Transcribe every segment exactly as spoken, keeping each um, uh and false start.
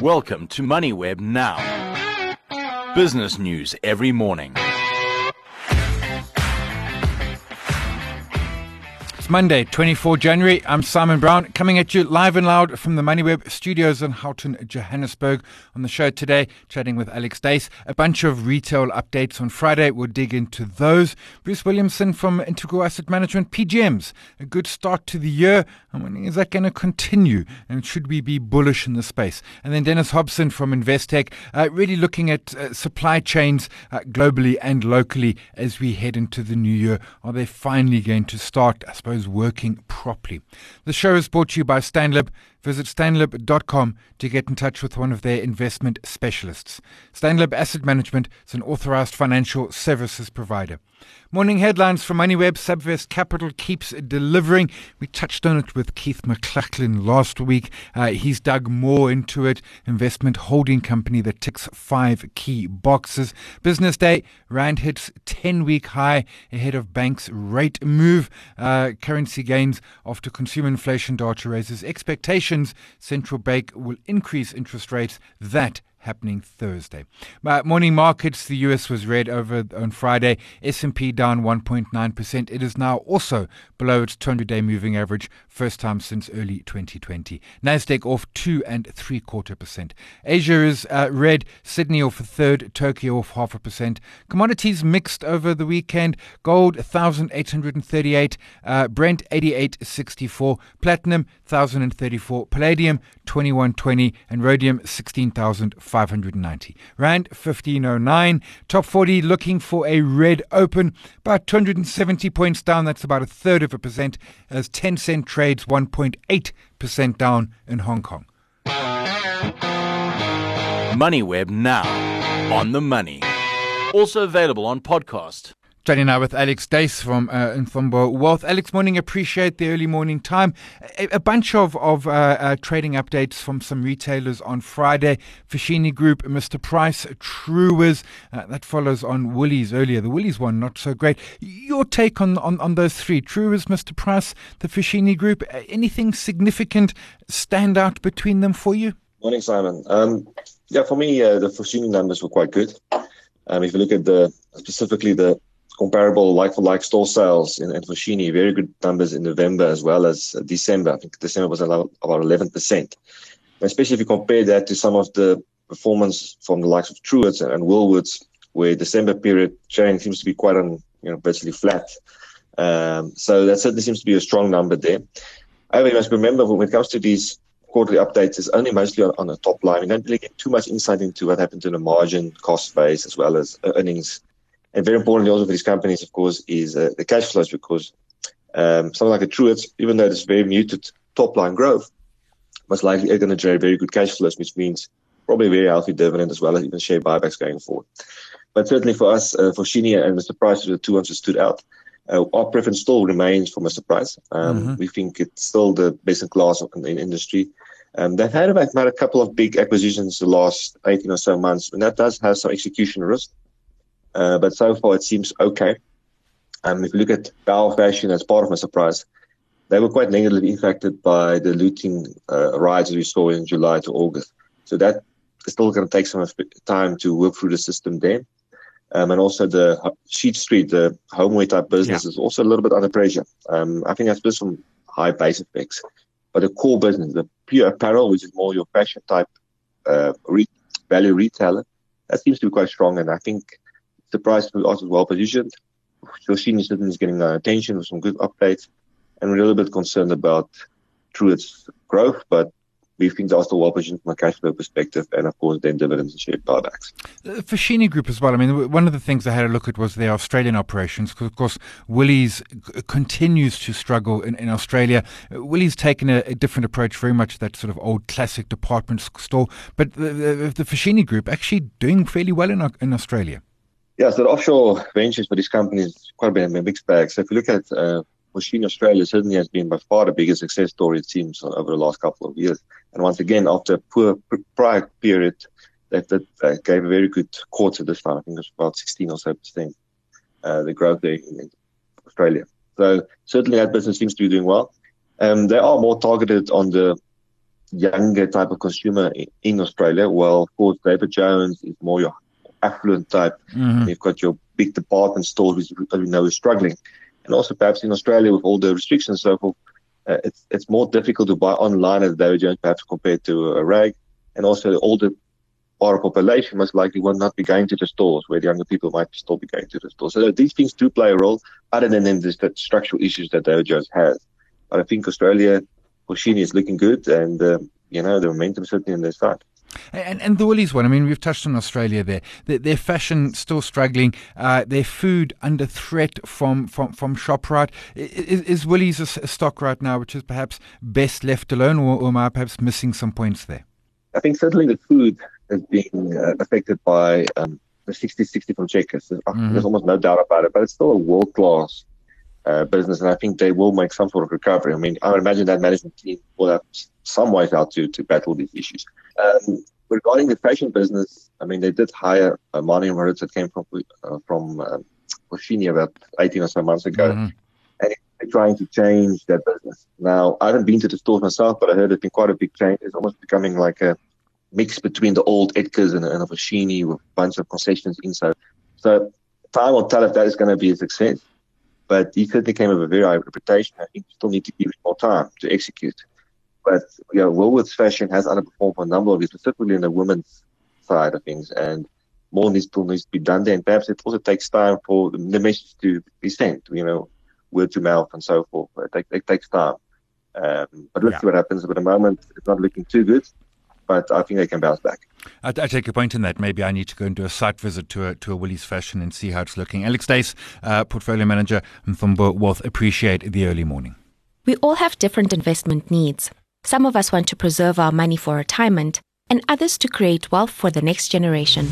Welcome to MoneyWeb Now. Business news every morning. It's Monday, the twenty-fourth of January. I'm Simon Brown, coming at you live and loud from the MoneyWeb studios in Houghton, Johannesburg. On the show today, chatting with Alex Dace. A bunch of retail updates on Friday. We'll dig into those. Bruce Williamson from Integral Asset Management, P G Ms. A good start to the year. I'm wondering, is that going to continue? And should we be bullish in the space? And then Dennis Hobson from Investec, uh, really looking at uh, supply chains uh, globally and locally as we head into the new year. Are they finally going to start, I suppose, working properly? The show is brought to you by Stanlib. Visit stanlib dot com to get in touch with one of their investment specialists. Stanlib Asset Management is an authorized financial services provider. Morning headlines from MoneyWeb. Subvest Capital keeps delivering. We touched on it with Keith McLachlan last week. Uh, he's dug more into it. Investment holding company that ticks five key boxes. Business day, Rand hits ten-week high ahead of banks' rate move. Uh, currency gains after consumer inflation data raises expectations. Central bank will increase interest rates. That happening Thursday. Uh, morning markets, the U S was red over on Friday. S and P down one point nine percent. It is now also below its two hundred day moving average, first time since early twenty twenty. Nasdaq off two and three quarter percent. Asia is uh, red. Sydney off a third. Tokyo off half a percent. Commodities mixed over the weekend. Gold one thousand eight hundred thirty-eight. Uh, Brent eighty-eight sixty-four. Platinum one thousand thirty-four. Palladium twenty-one twenty. And rhodium sixteen thousand five hundred ninety. Rand fifteen oh nine. Top forty looking for a red open. About two hundred seventy points down. That's about a third of a percent as Tencent trades one point eight percent down in Hong Kong. MoneyWeb Now. On the money. Also available on podcast. Chatting now with Alex Dace from uh, Infombo Wealth. Alex, morning. Appreciate the early morning time. A, a bunch of, of uh, uh, trading updates from some retailers on Friday. Foschini Group, Mister Price, Truworths. Uh, that follows on Woolies earlier. The Woolies one, not so great. Your take on, on, on those three, Truworths, Mister Price, the Foschini Group. Anything significant stand out between them for you? Morning, Simon. Um, yeah, for me, uh, the Foschini numbers were quite good. Um, if you look at the specifically the comparable like-for-like store sales in, in Foschini, very good numbers in November as well as December. I think December was about eleven percent. Especially if you compare that to some of the performance from the likes of Truworths and Woolworths, where December period trading seems to be quite on, you know, virtually flat. Um, so that certainly seems to be a strong number there. However, you must remember when it comes to these quarterly updates, it's only mostly on, on the top line. We don't really get too much insight into what happened to the margin, cost base, as well as earnings. And very importantly also for these companies, of course, is uh, the cash flows, because um, something like a Truworths, even though there's very muted top-line growth, most likely are going to generate very good cash flows, which means probably a very healthy dividend as well as even share buybacks going forward. But certainly for us, uh, for Foschini and Mister Price, the two ones that stood out. Uh, our preference still remains for Mister Price. Um, mm-hmm. We think it's still the best in class in the industry. Um, they've had about, about a couple of big acquisitions the last eighteen or so months, and that does have some execution risk. Uh, but so far it seems okay. Um, if you look at Bauer Fashion as part of Mister Price, they were quite negatively impacted by the looting uh, riots we saw in July to August. So that is still going to take some time to work through the system there. Um, and also the Sheet Street, the homeware type business, yeah. is also a little bit under pressure. Um, I think that's just some high base effects. But the core business, the pure apparel, which is more your fashion type uh, re- value retailer, that seems to be quite strong. And I think the price was also well positioned. Foschini certainly is getting our attention with some good updates. And we're a little bit concerned about Truworths' growth, but we think they're also well positioned from a cash flow perspective, and of course then dividends and share buybacks. The Foschini Group as well. I mean, one of the things I had a look at was their Australian operations, because of course Woolies continues to struggle in, in Australia. Woolies taken a, a different approach, very much that sort of old classic department store, but the, the, the Foschini Group actually doing fairly well in, in Australia. Yeah, so the offshore ventures for these companies quite a bit of a mixed bag. So if you look at uh, Foschini Australia, certainly has been by far the biggest success story, it seems, over the last couple of years. And once again, after a poor prior period, that, that uh, gave a very good quarter this time. I think it was about sixteen or so percent, uh, the growth there in Australia. So certainly that business seems to be doing well. Um, they are more targeted on the younger type of consumer in, in Australia. Well, of course, David Jones is more your affluent type. Mm-hmm. And you've got your big department stores, which we know is struggling. And also perhaps in Australia with all the restrictions and so forth, uh, it's it's more difficult to buy online at David Jones perhaps compared to a Rag. And also the older part of population most likely will not be going to the stores, where the younger people might still be going to the stores. So these things do play a role, other than in this, the structural issues that David Jones has. But I think Australia, Foschini is looking good, and uh, you know the momentum certainly on their side. And, and the Woolies one, I mean, we've touched on Australia there. Their, their fashion still struggling. Uh, their food under threat from, from, from ShopRite. Is, is Woolies a, a stock right now which is perhaps best left alone, or, or am I perhaps missing some points there? I think certainly the food is being uh, affected by um, the sixty sixty from Checkers. There's, mm-hmm. there's almost no doubt about it, but it's still a world-class uh, business, and I think they will make some sort of recovery. I mean, I would imagine that management team will have some ways out to, to battle these issues. Um, regarding the fashion business, I mean, they did hire a Mani Moritz that came from uh, from um, Foschini about eighteen or so months ago, mm-hmm. and they're trying to change that business. Now, I haven't been to the stores myself, but I heard it's been quite a big change. It's almost becoming like a mix between the old Edgars and, and a Foschini with a bunch of concessions inside. So time will tell if that is going to be a success. But he certainly came with a very high reputation. I think you still need to give it more time to execute. But yeah, Woolworths Fashion has underperformed for a number of years, specifically in the women's side of things, and more needs still needs to be done there. And perhaps it also takes time for the message to be sent, you know, word to mouth and so forth. It, take, it takes time. Um, but let's yeah. see what happens. But at the moment, it's not looking too good. But I think they can bounce back. I, I take a point in that. Maybe I need to go and do a site visit to a, to a Woolies Fashion and see how it's looking. Alex Dace, uh, Portfolio Manager, Mthombo Wealth, appreciate the early morning. We all have different investment needs. Some of us want to preserve our money for retirement, and others to create wealth for the next generation.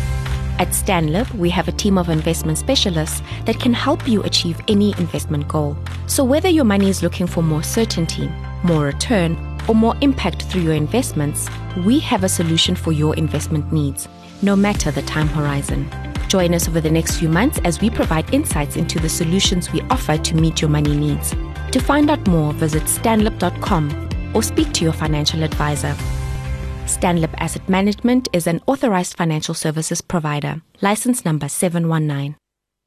At Stanlib, we have a team of investment specialists that can help you achieve any investment goal. So whether your money is looking for more certainty, more return, or more impact through your investments, we have a solution for your investment needs, no matter the time horizon. Join us over the next few months as we provide insights into the solutions we offer to meet your money needs. To find out more, visit stanlib dot com or speak to your financial advisor. Stanlib Asset Management is an authorized financial services provider. License number seven one nine.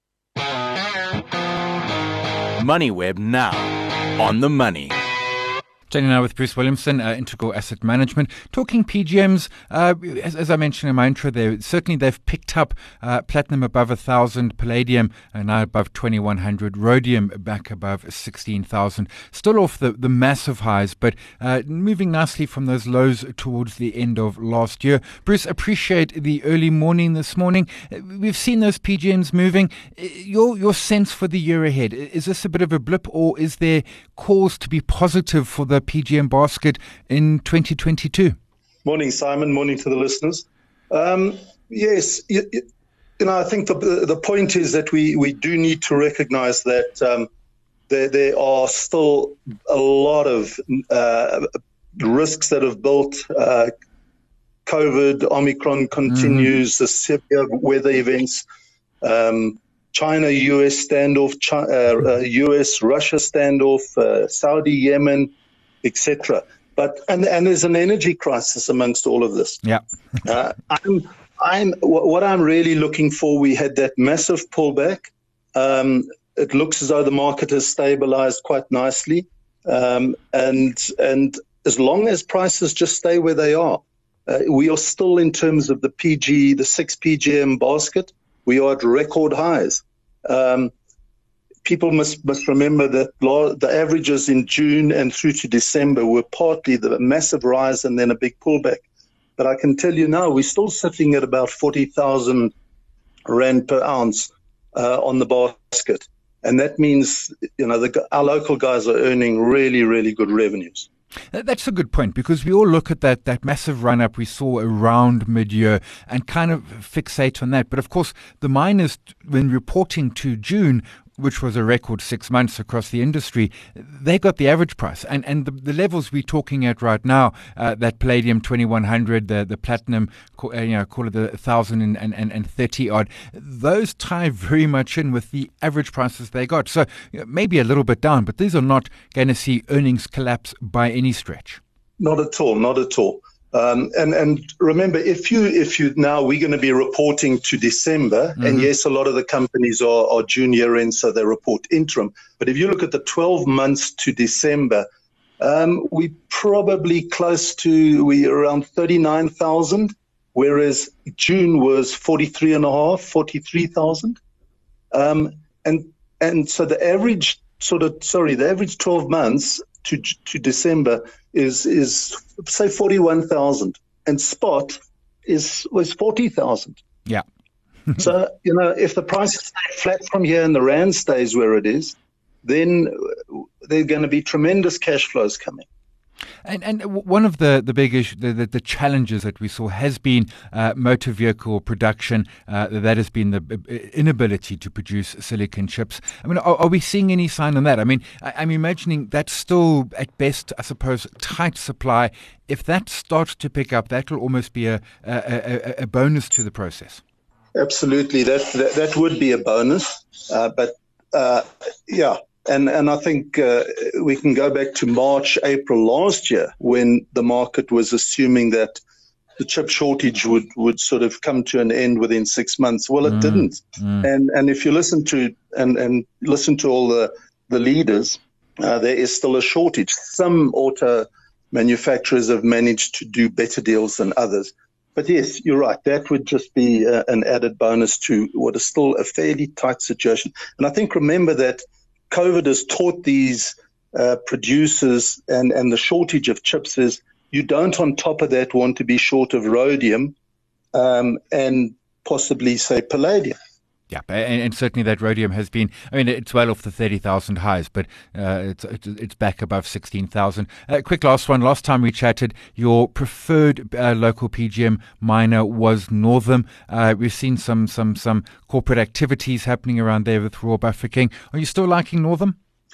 MoneyWeb now. On the money. Chatting now with Bruce Williamson, uh, Integral Asset Management. Talking P G Ms, uh, as, as I mentioned in my intro there, certainly they've picked up uh, platinum above one thousand, palladium uh, now above twenty-one hundred, rhodium back above sixteen thousand. Still off the, the massive highs, but uh, moving nicely from those lows towards the end of last year. Bruce, appreciate the early morning this morning. We've seen those P G Ms moving. Your, your sense for the year ahead, is this a bit of a blip, or is there cause to be positive for the P G M basket in twenty twenty-two? Morning, Simon. Morning to the listeners. Um, yes, you, you know, I think the the point is that we, we do need to recognize that um, there, there are still a lot of uh, risks that have built. Uh, COVID, Omicron continues, mm. the severe weather events, um, China U S standoff, China, uh, uh, U S Russia standoff, uh, Saudi Yemen, et cetera. But and and there's an energy crisis amongst all of this. Yeah. uh, I'm I'm what I'm really looking for. We had that massive pullback. Um, it looks as though the market has stabilized quite nicely, um, and and as long as prices just stay where they are, uh, we are still, in terms of the P G, the six P G M basket, we are at record highs. Um, people must must remember that law, the averages in June and through to December were partly the massive rise and then a big pullback. But I can tell you now, we're still sitting at about forty thousand rand per ounce uh, on the basket. And that means, you know, the, our local guys are earning really, really good revenues. That's a good point, because we all look at that, that massive run-up we saw around mid-year and kind of fixate on that. But, of course, the miners, when reporting to June, which was a record six months across the industry, they got the average price. And and the, the levels we're talking at right now, uh, that palladium twenty-one hundred, the, the platinum, uh, you know, call it the one thousand thirty odd, those tie very much in with the average prices they got. So you know, maybe a little bit down, but these are not going to see earnings collapse by any stretch. Not at all, not at all. Um, and, and remember, if you if you now we're going to be reporting to December, mm-hmm. and yes, a lot of the companies are, are June year end, so they report interim. But if you look at the twelve months to December, um, we probably close to we around thirty-nine thousand, whereas June was forty-three and a half, forty-three thousand. Um, and and so the average sort of sorry, the average twelve months to to December is is say forty-one thousand, and spot is was forty thousand. Yeah. So, you know, if the prices stay flat from here and the rand stays where it is, then there are going to be tremendous cash flows coming. And and one of the, the big issue, the, the, the challenges that we saw has been uh, motor vehicle production. Uh, that has been the inability to produce silicon chips. I mean, are, are we seeing any sign on that? I mean, I, I'm imagining that's still at best, I suppose, tight supply. If that starts to pick up, that will almost be a, a, a, a bonus to the process. Absolutely, that that, that would be a bonus. Uh, but uh, yeah. And and I think uh, we can go back to March, April last year when the market was assuming that the chip shortage would, would sort of come to an end within six months. Well, it mm, didn't. Mm. And and if you listen to and, and listen to all the the leaders, uh, there is still a shortage. Some auto manufacturers have managed to do better deals than others. But yes, you're right. That would just be uh, an added bonus to what is still a fairly tight situation. And I think remember that COVID has taught these uh, producers and, and the shortage of chips is you don't on top of that want to be short of rhodium um, and possibly, say, palladium. Yeah, and, and certainly that rhodium has been, I mean, it's well off the thirty thousand highs, but uh, it's, it's back above sixteen thousand. Uh, quick last one. Last time we chatted, your preferred uh, local P G M miner was Northam. Uh, we've seen some some some corporate activities happening around there with Royal Bafokeng. Are you still liking Northam?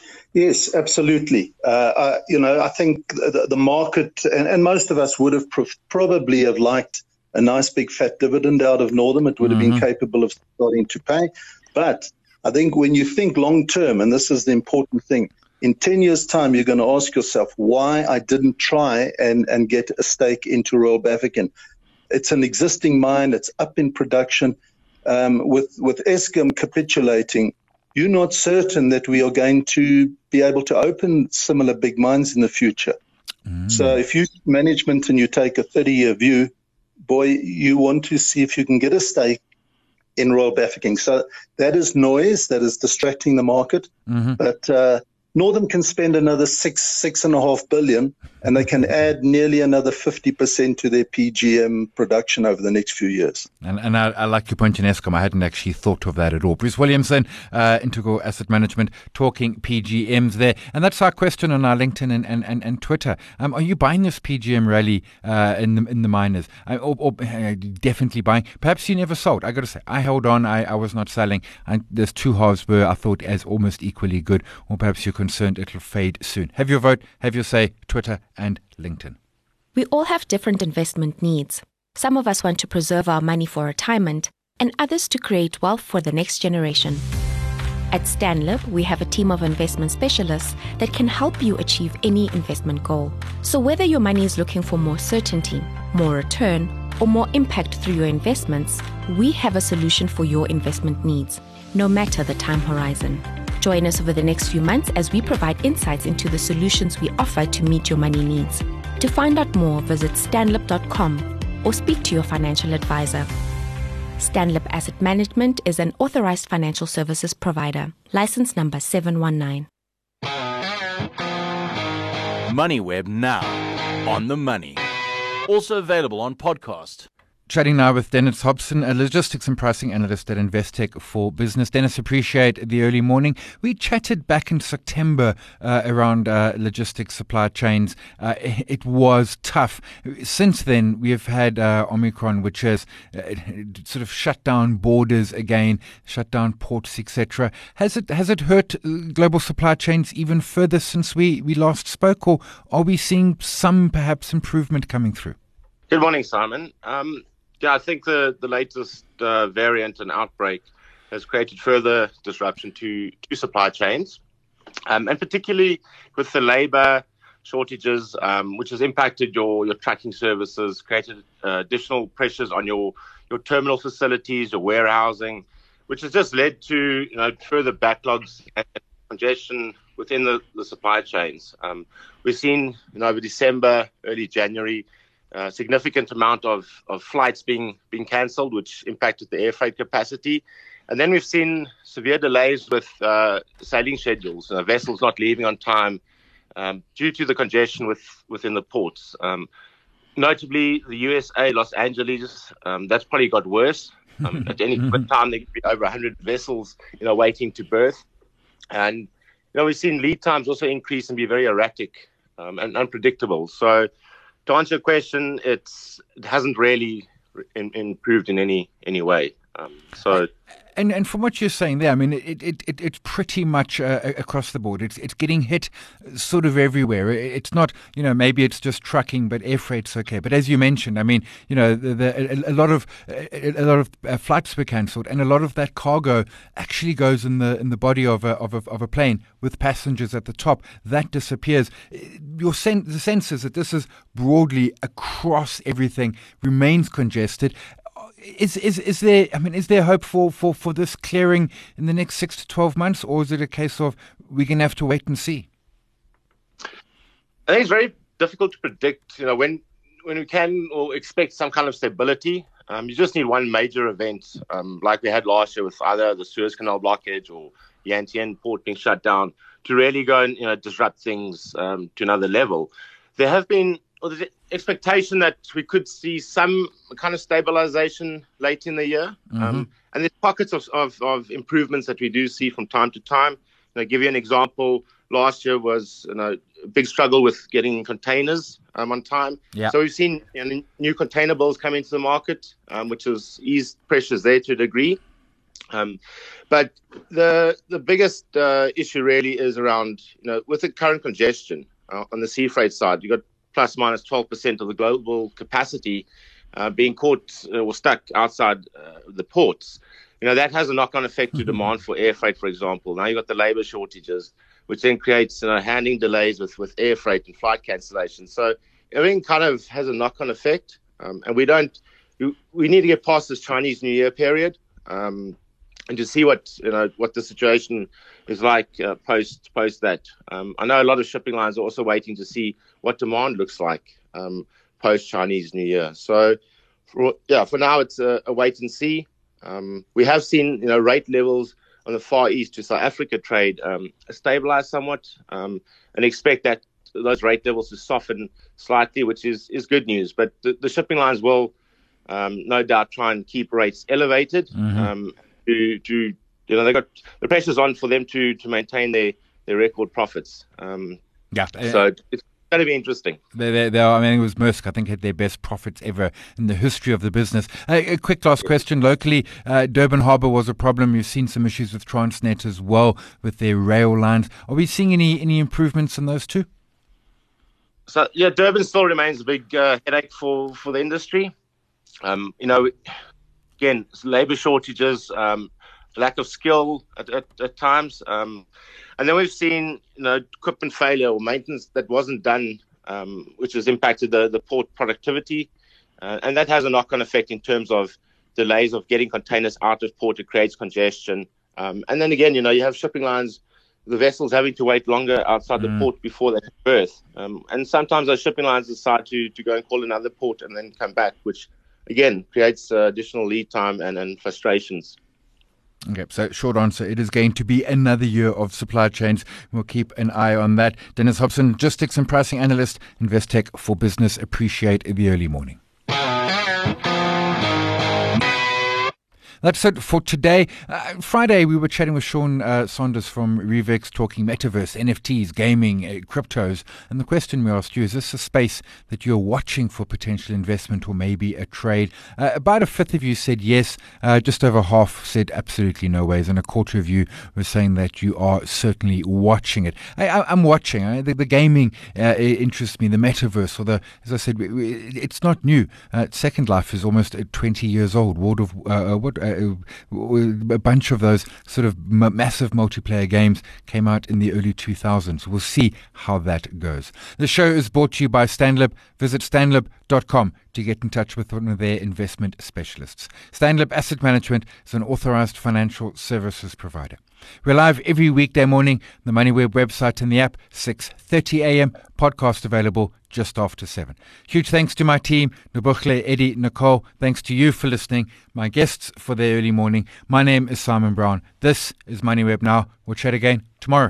Yes, absolutely. Uh, I, you know, I think the, the market, and, and most of us would have pro- probably have liked a nice big fat dividend out of Northam. It would have mm-hmm. been capable of starting to pay. But I think when you think long term, and this is the important thing, in ten years' time, you're going to ask yourself why I didn't try and, and get a stake into Royal Bafokeng. It's an existing mine. It's up in production. Um, with, with Eskom capitulating, you're not certain that we are going to be able to open similar big mines in the future. Mm. So if you management and you take a thirty-year view, boy, you want to see if you can get a stake in Royal Bafokeng. So that is noise, that is distracting the market. Mm-hmm. But uh, Northam can spend another six, six and a half billion, and they can add nearly another fifty percent to their P G M production over the next few years. And, and I, I like your point in Eskom. I hadn't actually thought of that at all. Bruce Williamson, uh, Integral Asset Management, talking P G Ms there. And that's our question on our LinkedIn and, and, and, and Twitter. Um, are you buying this P G M rally uh, in the in the miners? Uh, or, or uh, definitely buying? Perhaps you never sold. I got to say, I held on. I, I was not selling. And there's two halves were, I thought, as almost equally good. Or perhaps you're concerned it'll fade soon. Have your vote, have your say, Twitter and LinkedIn. We all have different investment needs. Some of us want to preserve our money for retirement, and others to create wealth for the next generation. At Stanlib, we have a team of investment specialists that can help you achieve any investment goal. So whether your money is looking for more certainty, more return, or more impact through your investments, we have a solution for your investment needs, no matter the time horizon. Join us over the next few months as we provide insights into the solutions we offer to meet your money needs. To find out more, visit stanlib dot com or speak to your financial advisor. Stanlib Asset Management is an authorized financial services provider. License number seven one nine. MoneyWeb now, on the money. Also available on podcast. Chatting now with Dennis Hobson, a logistics and pricing analyst at Investec for Business. Dennis, appreciate the early morning. We chatted back in September uh, around uh, logistics supply chains. Uh, it was tough. Since then, we have had uh, Omicron, which has uh, sort of shut down borders again, shut down ports, et cetera. Has it has it hurt global supply chains even further since we, we last spoke, or are we seeing some perhaps improvement coming through? Good morning, Simon. Um, Yeah, I think the, the latest uh, variant and outbreak has created further disruption to, to supply chains, um, and particularly with the labor shortages, um, which has impacted your, your tracking services, created uh, additional pressures on your, your terminal facilities, your warehousing, which has just led to you know further backlogs and congestion within the, the supply chains. Um, we've seen you know over December, early January, a significant amount of, of flights being being cancelled, which impacted the air freight capacity. And then we've seen severe delays with uh, sailing schedules, uh, vessels not leaving on time um, due to the congestion with, within the ports. Um, notably, the U S A, Los Angeles, um, that's probably got worse. Um, at any given time, there could be over one hundred vessels, you know, waiting to berth. And, you know, we've seen lead times also increase and be very erratic um, and unpredictable. So to answer your question, it's, it hasn't really in, improved in any any way. Um, so. And and from what you're saying there, I mean, it it, it it's pretty much uh, across the board. It's it's getting hit sort of everywhere. It's not, you know, maybe it's just trucking, but air freight's okay. But as you mentioned, I mean, you know, the, the, a, a lot of a, a lot of uh, flights were cancelled, and a lot of that cargo actually goes in the in the body of a of a, of a plane with passengers at the top. That disappears. Your sen- the sense is that this is broadly across everything remains congested. Is is is there? I mean, is there hope for, for, for this clearing in the next six to twelve months, or is it a case of we're going to have to wait and see? I think it's very difficult to predict. You know, when when we can or expect some kind of stability, um, you just need one major event, um, like we had last year with either the Suez Canal blockage or the Yantian port being shut down, to really go and you know disrupt things um, to another level. There have been. Or the expectation that we could see some kind of stabilization late in the year. Mm-hmm. Um, and there's pockets of, of, of improvements that we do see from time to time. I'll give you an example. Last year was you know, a big struggle with getting containers um, on time. Yeah. So we've seen you know, new container bills come into the market, um, which has eased pressures there to a degree. Um, but the the biggest uh, issue really is around, you know, with the current congestion uh, on the sea freight side, you've got plus minus twelve percent of the global capacity uh, being caught uh, or stuck outside uh, the ports. You know, that has a knock-on effect to demand for air freight, for example. Now you've got the labor shortages, which then creates you know, handling delays with, with air freight and flight cancellations. So everything kind of has a knock-on effect. Um, and we don't, we need to get past this Chinese New Year period um, and to see what, you know, what the situation is like uh, post post that. Um, I know a lot of shipping lines are also waiting to see what demand looks like um, post Chinese New Year. So, for, yeah, for now it's a, a wait and see. Um, we have seen, you know, rate levels on the Far East to South Africa trade um, stabilize somewhat, um, and expect that those rate levels to soften slightly, which is, is good news. But the, the shipping lines will um, no doubt try and keep rates elevated mm-hmm. um, to to. You know, they got the pressure's on for them to, to maintain their, their record profits. Um, yeah. So it's going to be interesting. They, they, they are, I mean, it was Maersk, I think, had their best profits ever in the history of the business. Uh, a quick last question. Locally, uh, Durban Harbour was a problem. You've seen some issues with Transnet as well, with their rail lines. Are we seeing any, any improvements in those two? So, yeah, Durban still remains a big uh, headache for, for the industry. Um, you know, again, labour shortages, um, lack of skill at, at, at times. Um, and then we've seen, you know, equipment failure or maintenance that wasn't done, um, which has impacted the, the port productivity. Uh, and that has a knock-on effect in terms of delays of getting containers out of port. It creates congestion. Um, and then again, you know, you have shipping lines, the vessels having to wait longer outside mm. the port before they berth. Um, and sometimes those shipping lines decide to, to go and call another port and then come back, which, again, creates uh, additional lead time and, and frustrations. Okay, so short answer, it is going to be another year of supply chains. We'll keep an eye on that. Dennis Hobson, logistics and pricing analyst, Investec for Business. Appreciate the early morning. That's it for today. Uh, Friday, we were chatting with Sean uh, Saunders from Revex, talking metaverse, N F Ts, gaming, uh, cryptos. And the question we asked you, is this a space that you're watching for potential investment or maybe a trade? Uh, about a fifth of you said yes. Uh, just over half said absolutely no ways. And a quarter of you were saying that you are certainly watching it. I, I, I'm watching. I, the, the gaming uh, interests me, the metaverse, or the, as I said, it's not new. Uh, Second Life is almost twenty years old. World of, uh, what, uh, uh, a bunch of those sort of m- massive multiplayer games came out in the early two thousands. We'll see how that goes. The show is brought to you by Stanlib. Visit stanlib dot com to get in touch with one of their investment specialists. Stanlib Asset Management is an authorized financial services provider. We're live every weekday morning, the MoneyWeb website and the app, six thirty a.m., podcast available just after seven. Huge thanks to my team, Nobukhle, Eddie, Nicole. Thanks to you for listening, my guests for their early morning. My name is Simon Brown. This is MoneyWeb Now. We'll chat again tomorrow.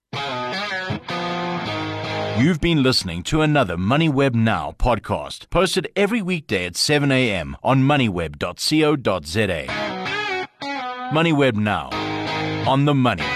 You've been listening to another MoneyWeb Now podcast, posted every weekday at seven a.m. on moneyweb dot co dot za. MoneyWeb Now, on the money.